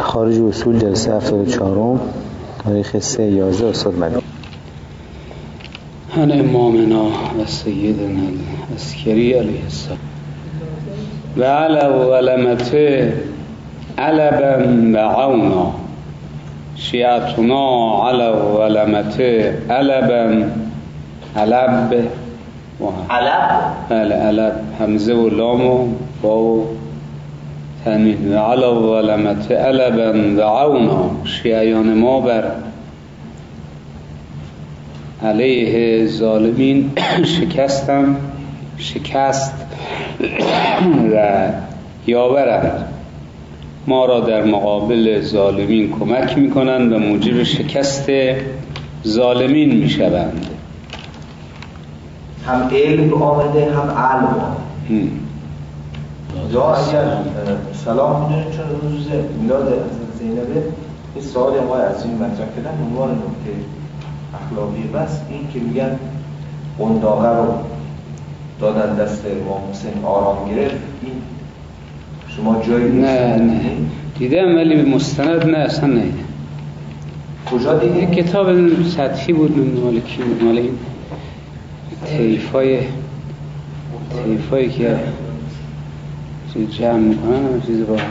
خارج اصول جلسه 74 تاریخ 3/11 استاد مدنی. عن امامنا و سیدنا العسکری علیه السلام و علی ولمته علبا بعونا شیعتنا علی ولمته علبا علب علب همزه و لام و با و تنوین و علی ولمته علبا بعونا شیعیان ما بر علیه ظالمین شکست و یاورند، ما را در مقابل ظالمین کمک میکنند و موجب شکست ظالمین میشوند. هم علم آمده هم علم آمده. یا اگر سلام میدونید چون روز میلاد حضرت زینبه این سوال ما از این مطرح کردن عنوان نکته اخلاقی بس این که میگن قنداقه رو دادن دست امام حسین آرام گرفت، این شما جایی نه دیدم ولی به مستند نه اصلا نیدم. کجا دیدید؟ کتاب سطحی بود، مال کی بود؟ مال این طیفایی که جمع میکنن همه چیز با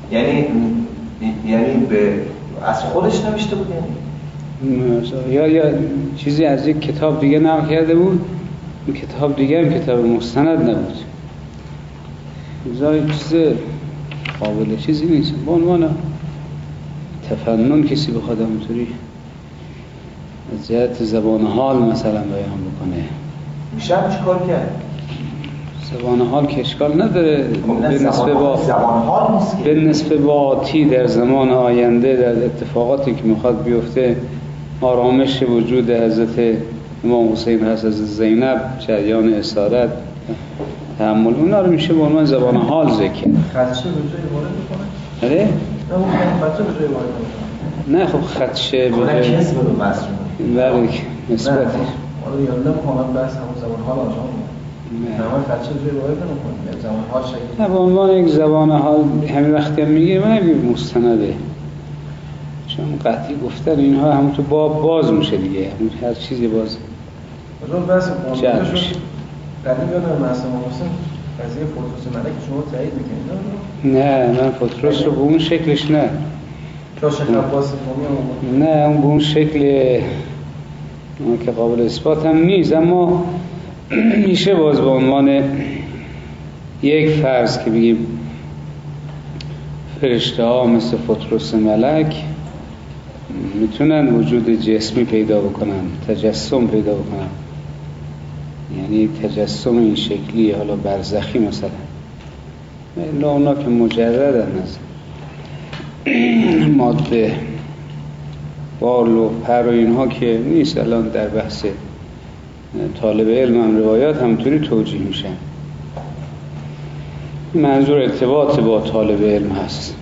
یعنی به از خودش نوشته بود یعنی؟ یا چیزی از یک کتاب دیگه نقل کرده بود، این کتاب دیگه هم کتاب مستند نبود. این چیز قابل چیزی نیست. به عنوان تفنن کسی بخواد همونطوری از جهت زبان حال مثلا بیان بکنه میشه هم چی کار کرد؟ زبان حال که اشکال نداره به نسبه با آتی در زمان آینده در اتفاقاتی که میخواد بیفته آرامش وجود حضرت امام حسین هست، حضرت زینب، جریان اسارت، تحمل، اونا رو میشه به عنوان زبان حال ذکر. خدشه به جای وارد میکنه؟ آره؟ خدشه به جای وارد میکنه؟ نه خب خدشه به جای کسب به مسئول بله نسبتی حالا یادم کامل بحث همون زبان حال آجام نه خدشه به جای وارد نمیکنه، زبان حال شکل نه به عنوان یک زبان حال همین وقتی هم میگه من مستنده، چون قطعی گفتن اینها همون تو باب باز میشه دیگه، همون هر چیزی باز رول بحث جلب میشه. قدیم یادم محسن محسن قضیه فوتروس ملک شما تایید میکنید؟ نه من فوتروس رو به اون شکلش نه نه اون به اون شکل که قابل اثبات هم نیست، اما میشه باز به عنوان یک فرض که بگیم فرشته ها مثل فوتروس ملک میتونن وجود جسمی پیدا بکنن، تجسم پیدا بکنن، یعنی تجسم این شکلی حالا برزخی مثلا، الا اونا که مجردن از ماده بال و پر و اینها که نیست. الان در بحث طالب علم هم روایات همونطوری توجیه میشن، منظور ارتباط با طالب علم هست.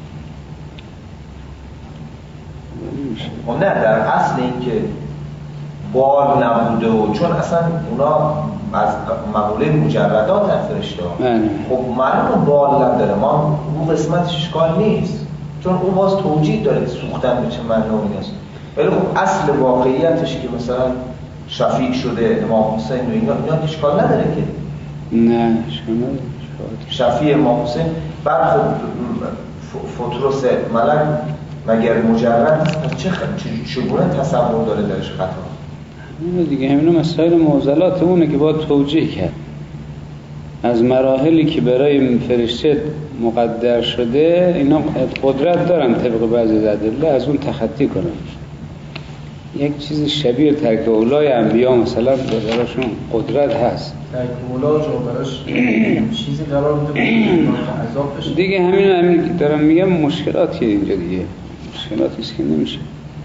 نه در اصل این که بال نبوده و چون اصلا اونا از مقوله مجردات هم فرشته ها خب معلوم بال نداره، ما اون قسمتش اشکال نیست چون اون باز توجیه داره سوختن به چه معنی است، ولی خب اصل واقعیتش که مثلا شفیع شده امام حسین و اینا اشکال نداره که نه اشکال نداره. شفیع امام حسین بعد خب فوتروس ملک مگر مجرد نیست؟ چگونه تصور داره درش خطا؟ نه دیگه همین مسائل معضلات اونه که باید توجیه کرد. از مراحلی که برای فرشته مقدر شده اینا قدرت دارن طبق بعضی ادله از اون تخطی کنن. یک چیز شبیه ترک اولای انبیا مثلا براشون قدرت هست. ترک اولا جو براش چیزی قرار میده عذاب بشه. دیگه همین که دارم میگم مشکلاتی اینجا دیگه، مشکلاتی است که نمیشه.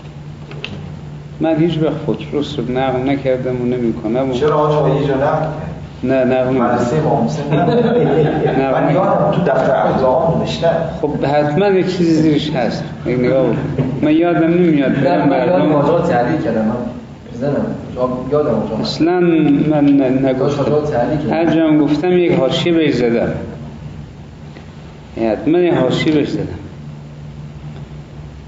من هیچ وقت فوتروس رو نقل نکردم و نمیکنم. چرا آقا یه جا نقل نه مدرسه امام حسین من یادم تو دفتر احزاب نوشتن. خب حتما یک چیزی زیرش هست، یک نگاه بکن. من یادم نمیاد. من یادم ماجرا تعلیق کردم، من بزنم یادم اونجا اصلا من نگفتم، هر جا گفتم یک حاشیه بهش زدم، حتما یک حاشیه بهش زدم.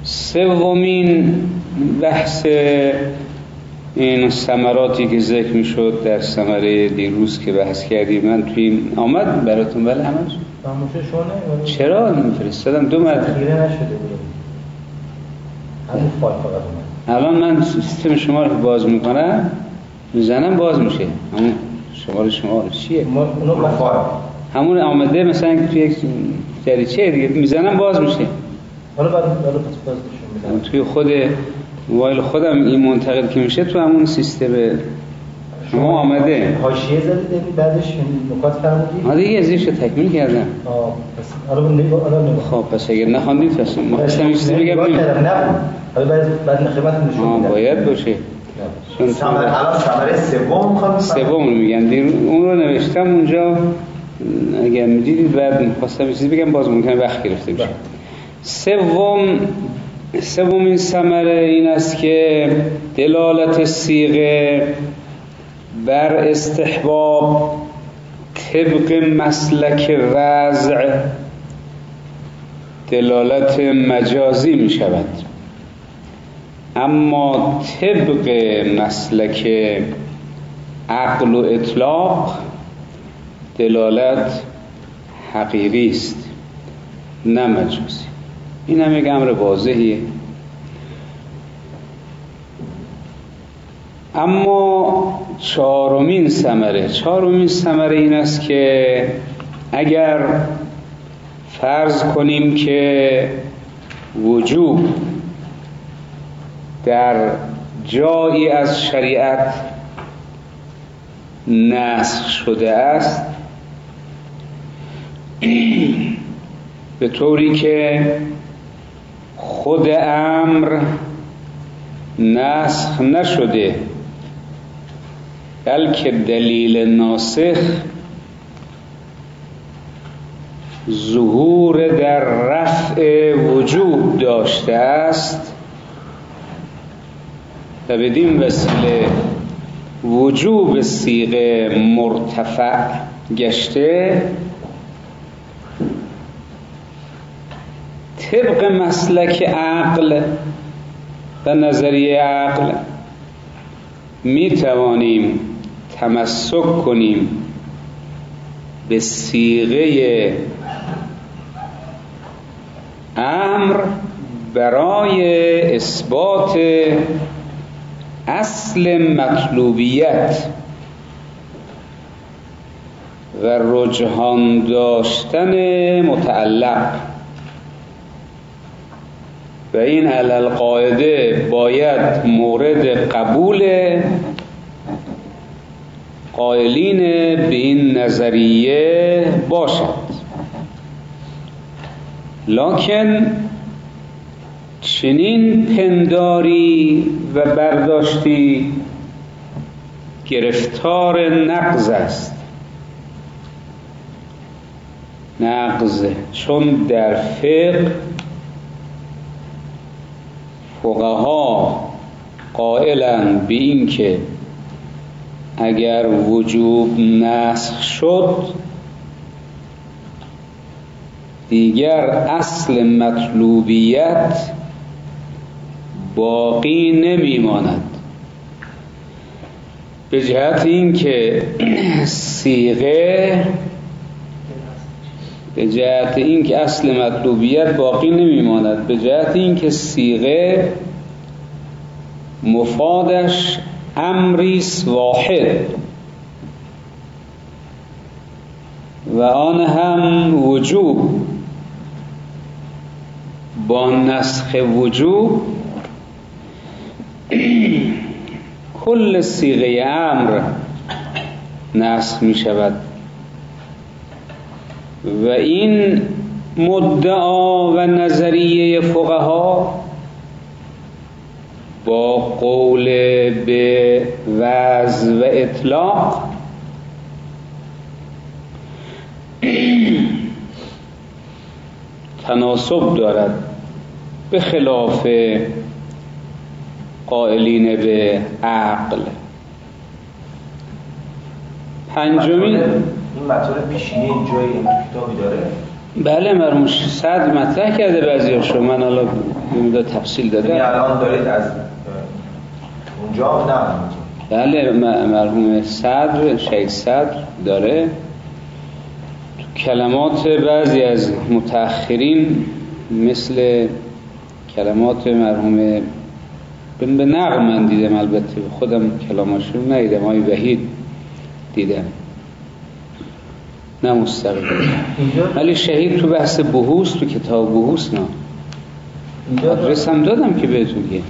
سومین بحث این ثمراتی که ذکر میشد در ثمره دیروز که بحث کردیم، من توی این آمد براتون ولی همش چرا میفرستادم 2 مرتبه خیره نشده بود. همون فایل فقط اومد. الان من سیستم شما رو باز میکنم میزنم باز میشه. همون شما رو چیه؟ اونو فایل همون آمده مثلا توی یک دریچه دیگه میزنم باز میشه. حالا بعد باز میشه. توی خود موبایل خودم این منتقل که میشه تو همون سیستم شما آمده. حاشیه زدید بعدش نکات فرمودید؟ دیگه ازش تکمیل کردم. پس الان نگاه. خب پس اگر نخوندید پس ما خواستم این چیزی بگم. نه. حالا بعد خدمتتون نشون میدم. باید باشه. چون ثمره سوم میخوام سوم رو میگم. اون رو نوشتم اونجا، اگر میدیدید بعد خواستم این چیزی بگم باز ممکنه وقت گرفته بشه. سومین ثمره این است که دلالت صیغه بر استحباب طبق مسلک وضع دلالت مجازی می شود، اما طبق مسلک عقل و اطلاق دلالت حقیقی است نه مجازی. این هم یک امر واضحیه. اما چهارمین ثمره این است که اگر فرض کنیم که وجوب در جایی از شریعت نسخ شده است به طوری که خود امر نسخ نشده بلکه دلیل ناسخ ظهور در رفع وجوب داشته است و بدین وسیله وجوب صیغه مرتفع گشته، طبق مسلک عقل و نظریه عقل می توانیم تمسک کنیم به صیغه امر برای اثبات اصل مطلوبیت و رجحان داشتن متعلق، و این علی القاعده باید مورد قبول قائلین به این نظریه باشد. لکن چنین پنداری و برداشتی گرفتار نقض است. نقض چون در فقه فقها قائلند به این که اگر وجوب نسخ شد دیگر اصل مطلوبیت باقی نمیماند، به جهت این که صیغه به جهت این که اصل مطلوبیت باقی نمیماند، به جهت این که صیغه مفادش امری واحد و آن هم وجوب. با نسخ وجوب کل صیغه امر نسخ می شود و این مدعا و نظریه فقها با قول به وضع و اطلاق تناسب دارد، به خلاف قائلین به عقل. پنجمین این مطالب پیشینی اینجای کتابی داره بله مرحوم صدر مطرح کرده بعضیاشو، من حالا نمیدونم تفصیل داده. یعنی الان دارید از اونجا بله مرحوم صدر شهید صدر داره تو کلمات بعضی از متأخرین مثل کلمات مرحوم به نقل من دیدم، البته خودم کلاماشون ندیدم، آقای وحید دیدم نه مستقیم، ولی شهید تو بحث بحوث تو کتاب بحوث نه آدرس هم دادم که بهتون گه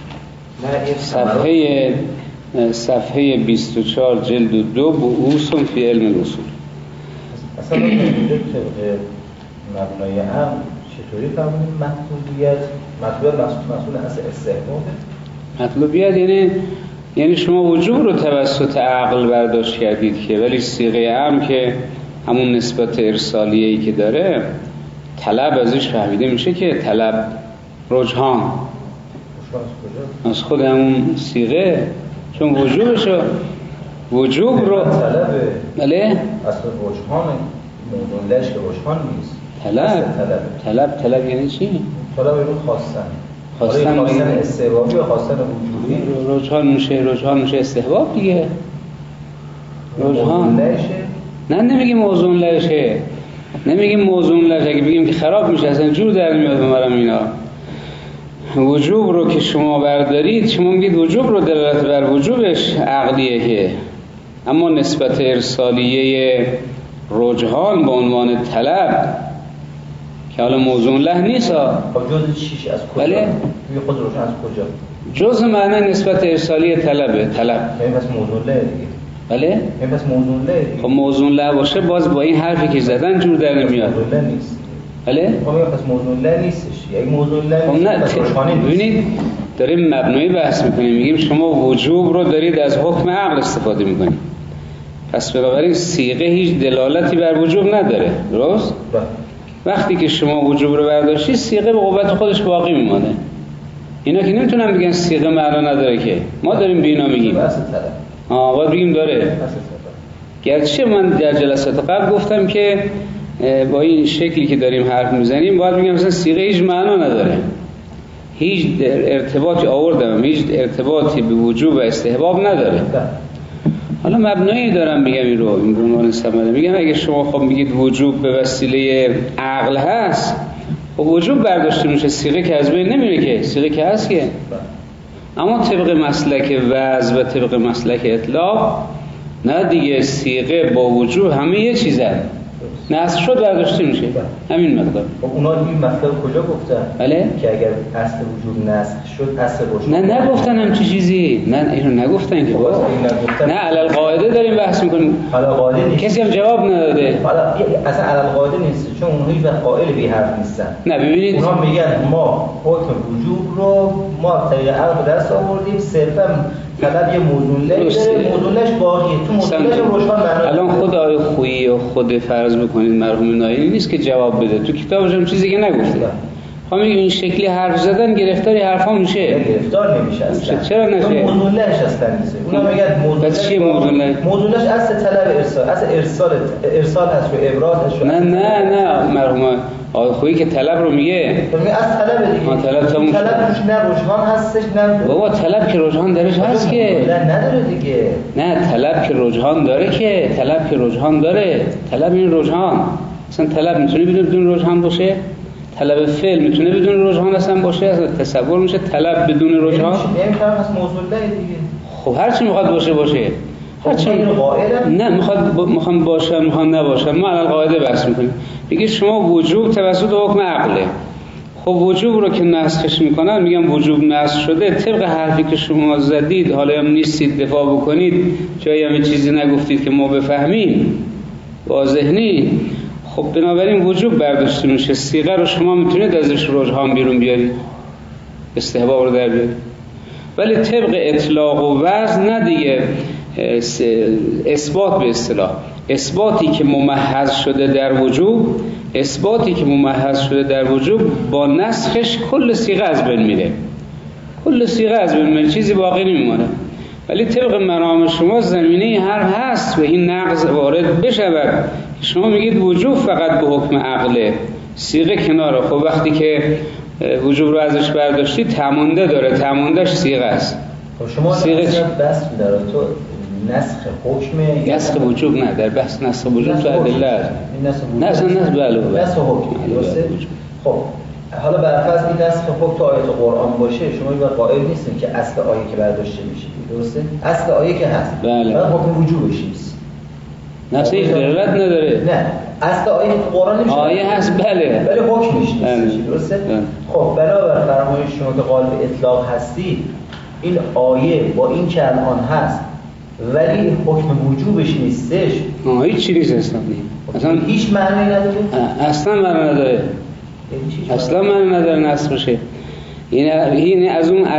صفحه 24 جلد 2 بحوث فی علم الاصول. اصلا اینجا طبق مبنای هم چطوری فهمونیم مطلوبیت مسئول اصل استحبابه؟ مطلوبیت یعنی شما وجوب رو توسط عقل برداشت کردید که، ولی صیغه هم که همون نسبت ارسالیه‌ای که داره طلب ازش فهمیده میشه که طلب رجحان از خود همون صیغه، چون وجوب رو طلبه بله اصل رجحانه، موضوعش که رجحان نیست. طلب یعنی چی؟ طلب رو خواستن استحبابی و خواستن وجوبی. رجحان میشه استحباب دیگه. رجحان نه نمیگیم موضوع لشه، نمیگیم موضوع لشه، اگه بگیم که خراب میشه اصلا جور در نمیاد بمارم اینا. وجوب رو که شما بردارید، شما میگید وجوب رو دلالت بر وجوبش عقلیه که، اما نسبت ارسالیه رجحان به عنوان طلب که حالا موضوع له نیست. جز چیش از کجا؟ بله؟ خود روشن از کجا؟ جز معنی نسبت ارسالی طلبه، طلب. یعنی پس موضوع له دیگه. بله؟ یعنی پس موضوع له دیگه. خب موضوع له باشه باز با این حرفی که زدن جور در نمیاد. موضوع له نیست. بله؟ خب پس موضوع له نیستش. یعنی موضوع له نیست. ببینید داریم مبنایی بحث میکنیم، میگیم شما وجوب رو دارید از حکم عقل استفاده میکنید، پس بنابراین صیغه هیچ دلالتی بر وجوب نداره، درست؟ وقتی که شما وجوب رو برداشتید صیغه به قوت خودش باقی میمانه. اینا که نمیتونن بگن صیغه معنا نداره، که ما داریم به اینا میگیم باید بگیم داره. گرچه من در جلسات قبل گفتم که با این شکلی که داریم حرف میزنیم باید بگیم مثلا صیغه هیچ معنا نداره، هیچ ارتباطی آوردم، هیچ ارتباطی به وجوب و استحباب نداره. حالا مبنایی دارم میگم این رو، این عنوان استفاده میگم اگه شما خب میگید وجوب به وسیله عقل هست، خب وجوب برداشته میشه، صیغه که از بین نمیره که، صیغه که هست که. اما طبق مسلک وضع و طبق مسلک اطلاق نه دیگه، صیغه با وجوب همه یه چیزن، نسخ شد برداشته میشه، همین مقدار. خب اونا این مطلب کجا گفتن؟ بله؟ که اگر اصل وجود نسخ شد اصل روشن. نه نگفتن همچی چیزی، نه اینو نگفتن که با. نه علل قاعده داریم بحث میکنیم. علل قاعده نیست. کسی هم جواب نداده. حالا اصلا علل قاعده نیست، چون اونها هیچ وقت قائل به حرف نیستن. نه ببینید اونها میگن ما حکم وجوب رو ما طریق عقل به دست آوردیم، صرفا طلب یه موضوع له، موضوع لهش باقیه، تو موضوع لهش روشن معنا. الان خود آیه خویی و خود فرض بکنید مرحوم نایینی نیست که جواب بده، تو کتابش هم چیزی که نگفته. خب این شکلی حرف زدن گرفتاری حرفا میشه. گرفتار نمیشه اصلا. چرا نشه؟ موضوع لهش اصلا نیست. اونا میگن موضوع لهش چیه موضوع له؟ موضوع لهش اصل طلب ارسال، اصل ارسال هست و ابراز هست. نه مرحوم آیه خویی که طلب رو میگه. میگه از طلب دیگه. طلب توش نه رجحان هستش نه. بابا طلب که رجحان درش هست که. نه نداره دیگه. نه طلب که رجحان داره که، طلب که رجحان داره، طلب این رجحان. اصلا طلب میتونه بدون رجحان باشه؟ طلب فعل میتونه بدون رجحان اصلا باشه؟ اصلا تصور میشه طلب بدون رجحان؟ نمی‌فهم از موضوع له دیگه. خب هر چی میخواد باشه. هر چی نه میخوام باشه، میخوام نباشه، ما علل قاعده بحث میکنیم. میگه شما وجوب توسط حکم عقله. خب وجوب رو که نسخش میکنن میگم وجوب نسخ شده طبق حرفی که شما زدید، حالا هم نیستید دفاع بکنید، جایی هم چیزی نگفتید که ما بفهمیم واضح نیست. خب بنابراین وجوب برداشته میشه، صیغه رو شما میتونید ازش رجحان بیرون بیارید، استحباب رو در بیارید، ولی طبق اطلاق و وضع نه دیگه. اثبات به اصطلاح اثباتی که ممحض شده در وجوب، اثباتی که ممحض شده در وجوب با نسخش کل صیغه از بین میره، کل صیغه از بین میره، چیزی باقی نمیمونه. ولی طبق مرام شما زمینه حرف هست و این نقض وارد بشود. شما میگید وجوب فقط به حکم عقله، صیغه کناره. خب وقتی که وجوب رو ازش برداشتی تمونده داره، تموندهش صیغه است. خب شما صیغه بحث داره تو نسخ حکم، نسخ وجوب نه، در بحث نسخ وجوب تو ادله است. نسخ بله نسخ حکم درسته. خب حالا برفرض این نسخ حکم تو آیات قرآن باشه، شما باید قائل نیستین که اصل آیه که برداشته میشه درسته؟ اصل آیه که هست بله، فقط حکم وجوبش نیست، نسخ دلالت نداره. نه اصل آیه تو قرآن نمیشه، آیه هست بله ولی حکمش نیست درسته؟ خب بنابر فرمایش شما که قائل به اطلاق هستی، این آیه با این که الان هست ولی حکم وجوبش نیستش، هیچ چیزی نیست اصلا هیچ معنی نداره، اصلا معنی نداره، اصلا معنی نداره نسخ بشه. این از اون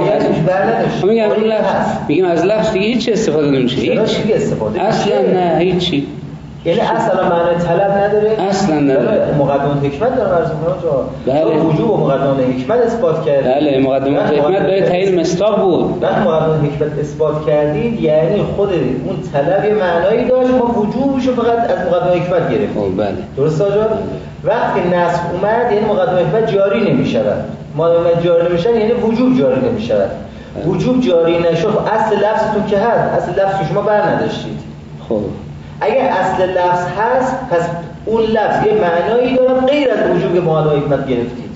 میگم از لفظ دیگه هیچ استفاده نمیشه، هیچ اصلا نه هیچی، یعنی اصلا معنی طلب نداره، اصلا نداره. مقدمه حکمت داره عرض می‌کنم بله، وجوب و مقدمه حکمت اثبات کردید. بله مقدمه حکمت برای تعیین مصداق بود. وقتی مقدمه حکمت اثبات کردید یعنی خود اون طلب یه معنایی داشت، ما وجوبش رو فقط از مقدمه حکمت گرفتیم. بله درست آجا؟ وقتی نسخ اومد یعنی مقدمه حکمت جاری نمی‌شود، مقدمه جاری نمی‌شود یعنی وجوب جاری نمی‌شود. وجوب جاری نشد، اصل لفظتون که هست، اصل لفظ که شما برنداشتید. خب اگر اصل لفظ هست پس اون لفظ یه معنایی داره غیر از وجوب که مقدمه حکمت گرفتید.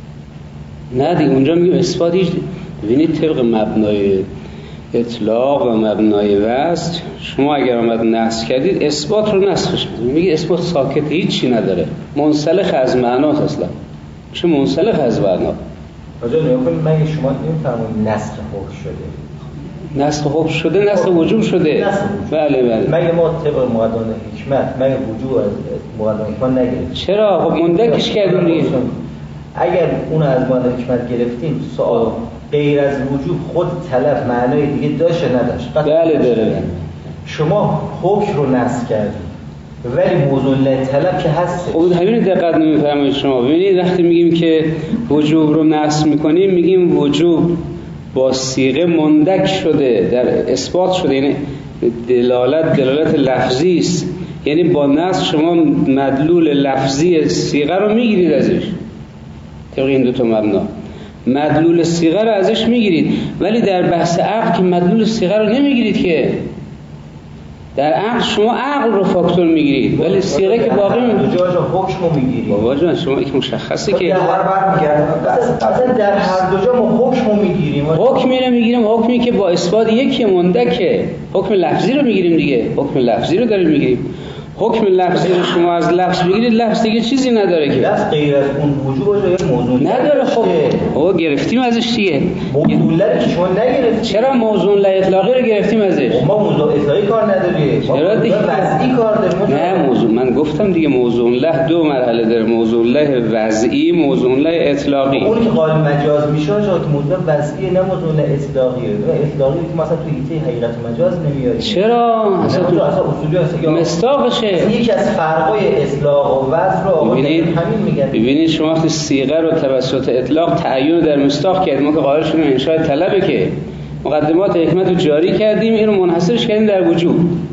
نه دیگه اونجا میگیم اثبات هیچ. ببینید طبق مبنای اطلاق و مبنای وصل شما اگر آمد نسخ کردید اثبات رو نسخش می‌کنید، میگه اثبات ساکت هیچی نداره، منسلخ از معناست، اصلا میشه منسلخ از معنا. راجع نگاه کنید، مگه شما نمی‌فرمایید نسخ حکم شده؟ نسخ حکم شده، نسخ وجوب شده. بله بله. مگه ما طبق مقدمه حکمت مگه وجوب از مقدمه حکمت نگرفتیم؟ چرا؟ خب مندکش کردیم دیگه. اگر اون از مقدمه حکمت گرفتیم، سوال غیر از وجوب خود طلب معنای دیگه داشت نداشت؟ بله داره. شما حکم رو نسخ کردید ولی موضوع طلب که هست. خب همین دقت نمی‌فرمایید شما. ببینید وقتی میگیم که وجوب رو نسخ می‌کنیم میگیم وجوب با صیغه مندک شده، در اثبات شده، یعنی دلالت لفظی است، یعنی با نسخ شما مدلول لفظی صیغه رو میگیرید ازش. طبق این دو تا مبنا مدلول صیغه رو ازش میگیرید، ولی در بحث عقل که مدلول صیغه رو نمیگیرید که. در عقل شما عقل رو فاکتور میگیرید ولی صیغه که باقی دو جا حکم رو میگیرید. بابا جان شما یک مشخصه که اصلا در هر دو جا ما حکم رو میگیریم. حکمی رو میگیریم، حکمی که با اثبات یکی مندکه. حکم لفظی رو میگیریم دیگه، حکم لفظی رو داریم میگیریم. حکم لفظی رو شما از لفظ بگیرید، لفظ دیگه چیزی نداره که. لفظ غیر از اون وجوب یا موضوع نداره. خب او گرفتیم ازش دیگه. موضوع که شما نگرفتید. چرا موضوع اطلاقی رو گرفتیم ازش؟ ما موضوع اطلاقی کار نداریم. چرا دیگه وضعی کار داریم. نه موضوع، من گفتم دیگه موضوع له دو مرحله داره، موضوع له وضعی، موضوع له اطلاقی. اون که قائل مجاز میشه که موضوع وضعی نه موضوع له اطلاقیه. اطلاقی که مثلا تو ایته حقیقت مجاز نمیاد. چرا؟ اصلا اصولی هست یا مصداقشه. یکی از فرقای اطلاق و وضع رو آقا همین میگن. ببینید شما وقتی صیغه رو توسط اطلاق تعین در مصداق کردیم، ما که قائل شدیم انشاء طلبه که مقدمات حکمت رو جاری کردیم، این رو منحصرش کردیم در وجوب.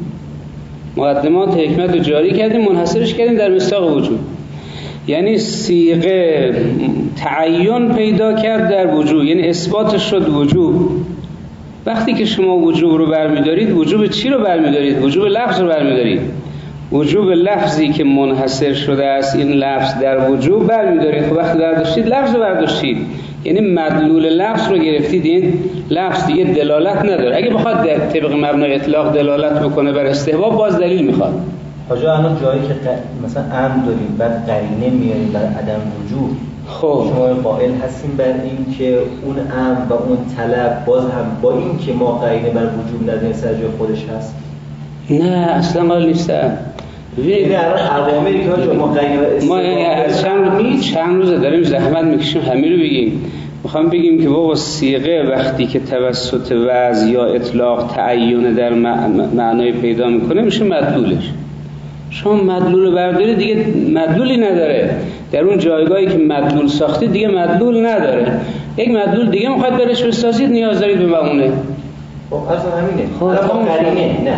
مقدمات حکمت رو جاری کردیم، منحصرش کردیم در مصداق وجوب. یعنی صیغه تعین پیدا کرد در وجوب، یعنی اثباتش شد وجوب. وقتی که شما وجوب رو برمی‌دارید، وجوب چی رو برمی‌دارید؟ وجوب لفظ رو برمی‌دارید. وجوب لفظی که منحصر شده است، این لفظ در وجوب برمی‌دارید. خب وقتی برداشتید لفظ رو برداشتید، یعنی مدلول لفظ رو گرفتید. این لفظ دیگه دلالت نداره. اگه بخواد در طبق مبنای اطلاق دلالت بکنه بر استحباب، باز دلیل میخواد. حاجا الان جایی که مثلا امر داریم بعد قرینه میاریم بر عدم وجوب، خب شما قائل هستیم بر این که اون امر و اون طلب باز هم با این که ما قرینه بر وجوب نداریم سر جای خودش هست؟ نه اصلا قائل نیستم. یعنی الان اوامری که حاجا ما قرینه بر ما از چند روز داریم زحمت میکشیم همین رو بگیم. میخوام بگیم که بابا صیغه وقتی که توسط وضع یا اطلاق تعین در معنای پیدا میکنه میشه مدلولش. شما مدلول برداری دیگه مدلولی نداره. در اون جایگاهی که مدلول ساختی دیگه مدلول نداره. یک مدلول دیگه میخواد برش بسازید، نیاز دارید به معونه. خب اصلا همینه. خب ما قرینه نه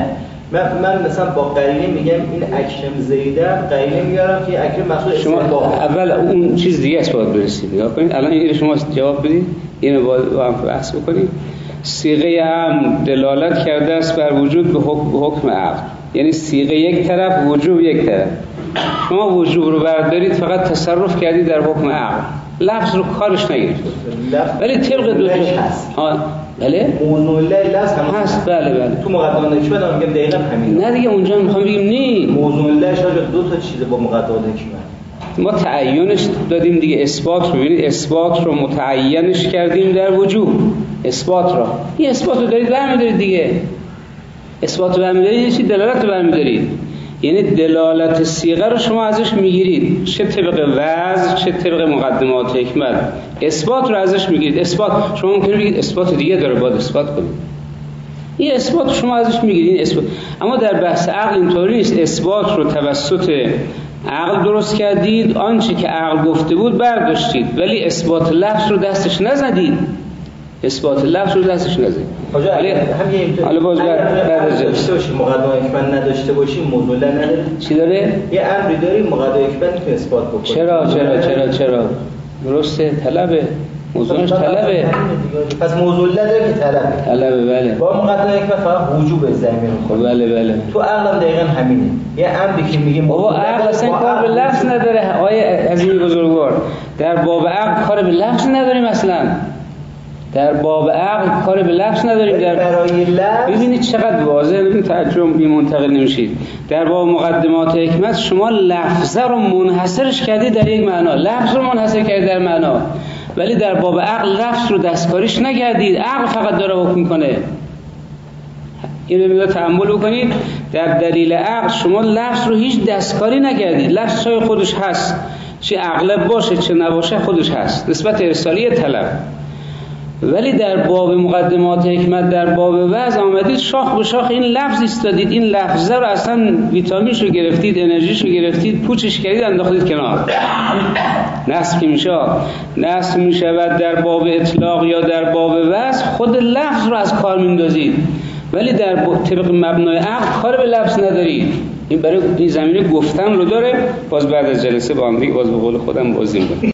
من مثلا با قرینه میگم این اکرم زیدم، قرینه میارم که اکرم مخصوص شما اول اون چیز دیگه است باید برسید. نگاه کنید الان این شما جواب بدید، اینو باید با هم بحث بکنید. صیغه هم دلالت کرده است بر وجود به حکم عقل، یعنی صیغه یک طرف، وجوب یک طرف. شما وجوب رو بردارید فقط تصرف کردید در حکم عقل، لفظ رو کارش نگرفتید. ولی طبق دو بله موضوع لفظ هم هست. بله تو مقدمات حکمت هم میگم دقیقاً همین. نه دیگه اونجا میخوام بگیم نه موضوع لفظ دو تا چیز با مقدمات حکمت ما تعیینش دادیم دیگه. اثبات رو ببینید، اثبات رو متعینش کردیم در وجوب. اثبات را این اثبات رو دارید برمی‌دارید دیگه. اثبات رو برمی‌دارید یه چی دلالت رو برمی‌دارید، یعنی دلالت صیغه رو شما ازش میگیرید، چه طبق وضع چه طبق مقدمات حکمت. اثبات رو ازش میگیرید. اثبات شما ممکنه بگید اثبات دیگه داره باید اثبات کنید، این اثبات شما ازش میگیرید این اثبات. اما در بحث عقل اینطوری نیست. اثبات رو توسط عقل درست کردید، آنچه که عقل گفته بود برداشتید، ولی اثبات لفظ رو دستش نزدید. اثبات لفظ رو دستش نزدید. ولی حالا باز بعد از داشته باشیم مقدمه حکمت نداشته باشیم موضوع نداره. چی داره؟ یه امری داریم مقدمه حکمت که اثبات بکنیم. چرا درسته، طلبه، موضوعش طلبه. پس موضوع نداره که طلبه. بله. با مقدمه حکمت فقط وجوب زمین می‌کنه. بله. تو عقلم دقیقاً همینه. یه امری که میگه بابا عقل اصلا کار به لفظ نداره. آقای عظیم بزرگوار، در باب عقل کار به لفظ نداریم اصلا. در باب عقل کار به لفظ نداریم. در برای لفظ ببینید چقدر واضحه، ببین تعجب بی منتقل نمیشید. در باب مقدمات حکمت شما لفظ رو منحصرش کردید در یک معنا، لفظ رو منحصر کردید در معنا، ولی در باب عقل لفظ رو دستکاریش نکردید. عقل فقط داره حکم کنه. اینو تأمل بکنید. در دلیل عقل شما لفظ رو هیچ دستکاری نکردید. لفظ های خودش هست، چه اغلب باشه چه نباشه خودش هست، نسبت ارسالی طلب. ولی در باب مقدمات حکمت در باب وضع آمدید شاخ به شاخ این لفظ ایستادید، این لفظه رو اصلا ویتامینش رو گرفتید، انرژیش رو گرفتید، پوچش کردید، انداختید کنار. نصب که نصب میشود در باب اطلاق یا در باب وضع، خود لفظ رو از کار میندازید، ولی در طبق مبنای عقل کار به لفظ ندارید. این برای این زمینه گفتن رو داره. باز بعد از جلسه با هم دیگه باز به قول خودم بازی می‌کنیم.